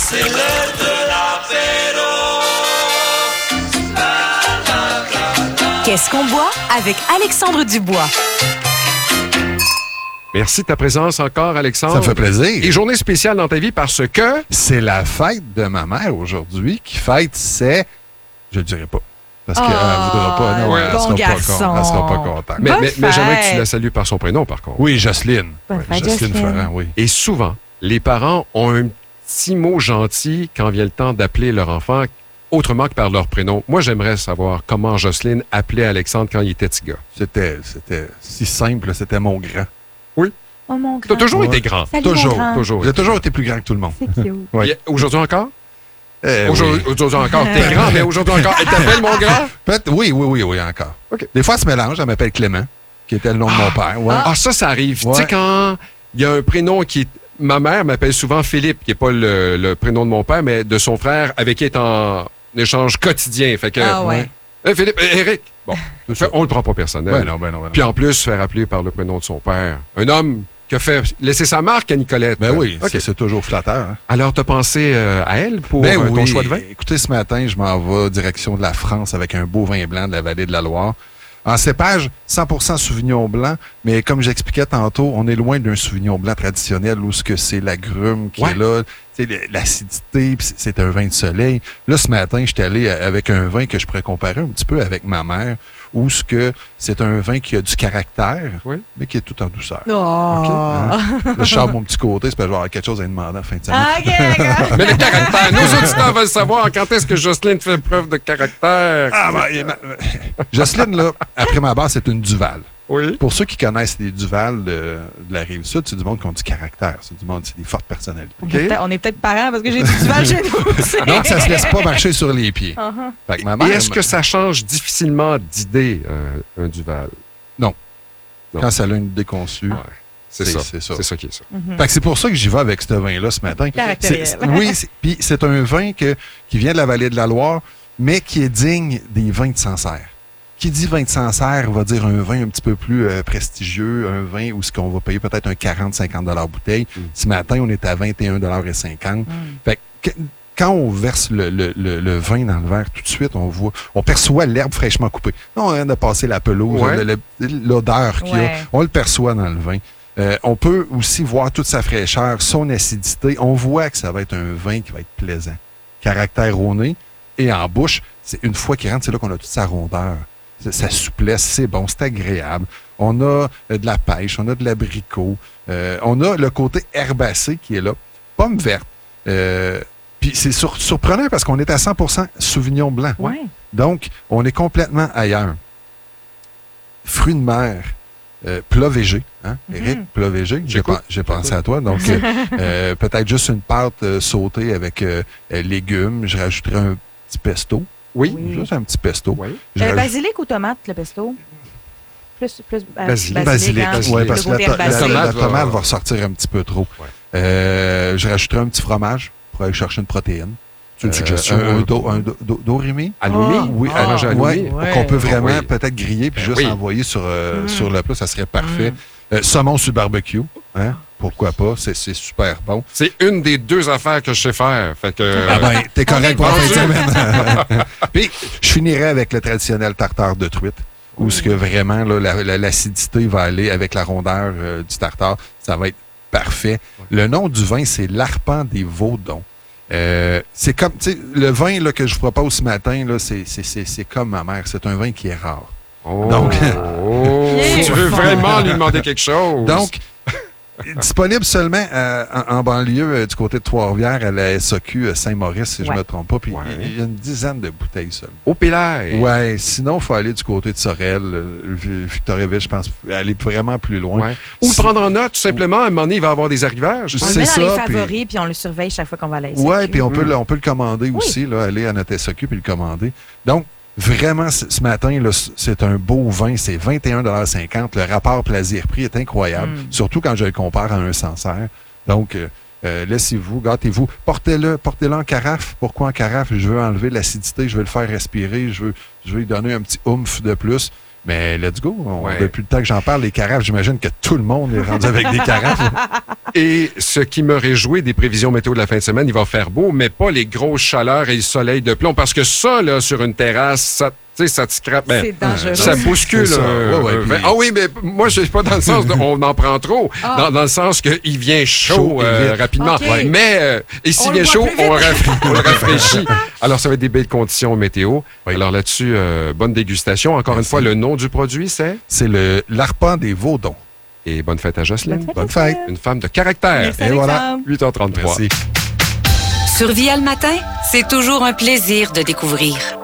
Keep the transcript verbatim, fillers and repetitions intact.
c'est l'heure de l'apéro. Qu'est-ce qu'on boit avec Alexandre Dubois? Merci de ta présence encore, Alexandre. Ça me fait plaisir. Et journée spéciale dans ta vie parce que... C'est la fête de ma mère aujourd'hui qui fête ses... Je le dirai pas. Parce qu'elle Oh, ne voudra pas. Non, bon elle sera garçon. pas con- elle sera pas contente. Mais, Bonne mais, mais j'aimerais que tu fête. la salues par son prénom, par contre. Oui, Jocelyne. Bonne Oui, fête, Jocelyne Jocelyne. Ferrand, oui. Et souvent, les parents ont un petit mot gentil quand vient le temps d'appeler leur enfant autrement que par leur prénom. Moi, j'aimerais savoir comment Jocelyne appelait Alexandre quand il était petit gars. C'était, c'était si simple, c'était mon grand. Oh, mon Tu grand. as toujours Ouais. été grand. Salut, Toujours, mon grand. Toujours. J'ai toujours été plus grand que tout le monde. C'est cute. Oui. Et aujourd'hui encore? Euh, Aujourd'hui, oui. aujourd'hui encore. T'es grand, mais aujourd'hui encore. Elle t'appelle mon grand? Peut-être- oui, oui, oui, oui, encore. OK. Des fois, elle se mélange. Elle m'appelle Clément, qui était le nom de mon père. Ouais. Ah, ça, ça arrive. Ouais. Tu sais, quand il y a un prénom qui est... Ma mère m'appelle souvent Philippe, qui n'est pas le, le prénom de mon père, mais de son frère, avec qui elle est en échange quotidien. Fait que... Ah ouais. Hey, Philippe, hey, Eric. Bon, fait, on le prend pas personnel. Ben non, ben non, ben non. Puis en plus, se faire appeler par le prénom de son père. Un homme qui a fait laisser sa marque à Nicolette. Ben oui, OK. c'est, c'est toujours flatteur. Hein? Alors, t'as pensé euh, à elle pour Ben euh, ton oui. choix de vin? Écoutez, ce matin, je m'en vais direction de la France avec un beau vin blanc de la vallée de la Loire. En cépage, cent pour cent Sauvignon blanc, mais comme j'expliquais tantôt, on est loin d'un Sauvignon blanc traditionnel où ce que c'est l'agrume qui Ouais. est là, c'est l'acidité, puis c'est- c'est un vin de soleil. Là, ce matin, j'étais allé avec un vin que je pourrais comparer un petit peu avec ma mère, où ce que c'est un vin qui a du caractère, Oui. mais qui est tout en douceur. Oh. Hein? Là, je sors mon petit côté, c'est parce que je vais avoir quelque chose à lui demander en fin de semaine. Ah, OK, d'accord. Mais le caractère, nos auditeurs veulent savoir quand est-ce que Jocelyne fait preuve de caractère. Ah, ben, il- ma- Jocelyne, là, après ma base, c'est une Duval. Oui. Pour ceux qui connaissent les Duval de, de la Rive-Sud, c'est du monde qui ont du caractère. C'est du monde, c'est des fortes personnalités. On est peut-être- On est peut-être parents parce que j'ai du Duval chez nous aussi. Donc, ça se laisse pas marcher sur les pieds. Uh-huh. Fait que ma Et mère, est-ce que ça change difficilement d'idée, un, un Duval? quand ça a une idée conçue. Ouais. C'est C'est- ça. c'est ça. C'est ça qui est ça. Fait que c'est pour ça que j'y vais avec ce vin-là ce matin. Caractériel. C'est- c'est- oui, c'est- puis c'est un vin que, qui vient de la vallée de la Loire, mais qui est digne des vins de Sancerre. Qui dit vin de Sancerre va dire un vin un petit peu plus euh, prestigieux, un vin où ce qu'on va payer peut-être un quarante à cinquante dollars bouteille. Mm. Ce matin, on est à vingt et un dollars cinquante. Mm. Fait que, quand on verse le, le- le- le vin dans le verre, tout de suite, on voit, on perçoit l'herbe fraîchement coupée. Là, on vient de passer la pelouse, Ouais. le- le- l'odeur qu'il y a, Ouais. on le perçoit dans le vin. Euh, on peut aussi voir toute sa fraîcheur, son acidité. On voit que ça va être un vin qui va être plaisant. Caractère au nez et en bouche, c'est une fois qu'il rentre, c'est là qu'on a toute sa rondeur. Sa- Sa souplesse, c'est bon, c'est agréable. On a euh, de la pêche, on a de l'abricot, euh, on a le côté herbacé qui est là. Pomme verte. Euh, Puis c'est sur- surprenant parce qu'on est à cent pour cent Sauvignon blanc. Ouais. Donc, on est complètement ailleurs. Fruits de mer, euh, plat végé. Hein? Éric, plat végé. J'ai, J'écoute. pen- j'ai pensé à toi. Donc, euh, euh, peut-être juste une pâte euh, sautée avec euh, euh, légumes. Je rajouterais un petit pesto. Oui. Oui. Juste un petit pesto. Oui. Je Euh, rajoute- basilic ou tomate, le pesto? Plus, plus euh, Basilic. Basilic, hein, basilic. ouais, le parce que la, côté to- la- herbacé. tomate la va- tomate va ressortir un petit peu trop. Ouais. Euh, je rajouterai un petit fromage pour aller chercher une protéine. C'est une Euh, suggestion. un, un, euh, do- un do- do- dorimi. Halloumi? Ah. Oui, Ah. alors, Halloumi? ouais, Ouais. qu'on peut vraiment Oui. peut-être griller puis Ben juste oui. envoyer sur, euh, Mm. sur le plat, ça serait parfait. Mm. Euh, saumon sur le barbecue, hein? Pourquoi pas? C'est, c'est super bon. C'est une des deux affaires que je sais faire. Fait que. Ah ben, t'es correct pour la fin de vendu. semaine. Puis, je finirai avec le traditionnel tartare de truite, où ce que vraiment là, la- la- l'acidité va aller avec la rondeur euh, du tartare. Ça va être parfait. Le nom du vin, c'est l'Arpent des Vaudons. Euh, c'est comme, tu sais, le vin là, que je vous propose ce matin, là, c'est, c'est, c'est, c'est comme ma mère. C'est un vin qui est rare. Oh. Donc- Oh. Yeah. Tu veux vraiment lui demander quelque chose? Donc, disponible seulement euh, en, en banlieue euh, du côté de Trois-Rivières à la S A Q euh, Saint-Maurice, si je Ouais. ne me trompe pas. Puis Ouais. il y a une dizaine de bouteilles seulement. Au Pélaire. Ouais, sinon, il faut aller du côté de Sorel, euh, Vi- Victoriaville, je pense, aller vraiment plus loin. Ouais. Ou le Si- prendre en note, tout simplement. À un moment donné, il va y avoir des arrivages. On le C'est met dans ça, les puis- favoris, puis on le surveille chaque fois qu'on va à la S A Q. Oui, puis on, peut Mm. le- on peut le commander aussi, là, aller à notre S A Q puis le commander. Donc, vraiment, c- ce matin, là, c- c'est un beau vin, c'est vingt et un dollars cinquante. Le rapport plaisir-prix est incroyable, Mm. surtout quand je le compare à un Sancerre. Donc, euh, euh, laissez-vous, gâtez-vous. Portez-le, portez-le en carafe. Pourquoi en carafe? Je veux enlever l'acidité, je veux le faire respirer, je veux, je veux lui donner un petit oomph de plus. Mais let's go. On, Ouais. Depuis le temps que j'en parle, les carafes, j'imagine que tout le monde est rendu avec des carafes. Et ce qui me réjouit des prévisions météo de la fin de semaine, il va faire beau, mais pas les grosses chaleurs et le soleil de plomb. Parce que ça, là, sur une terrasse, ça, tu sais, ça te scrape. Ben, C'est dangereux. ça bouscule. C'est ça. un- Ouais, ouais, un- puis- ben, ah oui, mais moi, je suis pas dans le sens de on en prend trop, dans, dans le sens qu'il vient chaud, Chaud et euh, vite. rapidement. OK. Ouais. Mais euh, et s'il On vient le boit chaud, plus vite. on, raff- on le rafraîchit. Alors, ça va être des belles conditions météo. Oui. Alors là-dessus, euh, bonne dégustation. Encore Merci. une fois, le nom du produit, c'est... C'est le l'arpent des Vaudons. Et bonne fête à Jocelyne. Bonne fête. Une femme de caractère. Merci, Et voilà. Alexandre. huit heures trente-trois. Merci. Sur Via le matin, c'est toujours un plaisir de découvrir.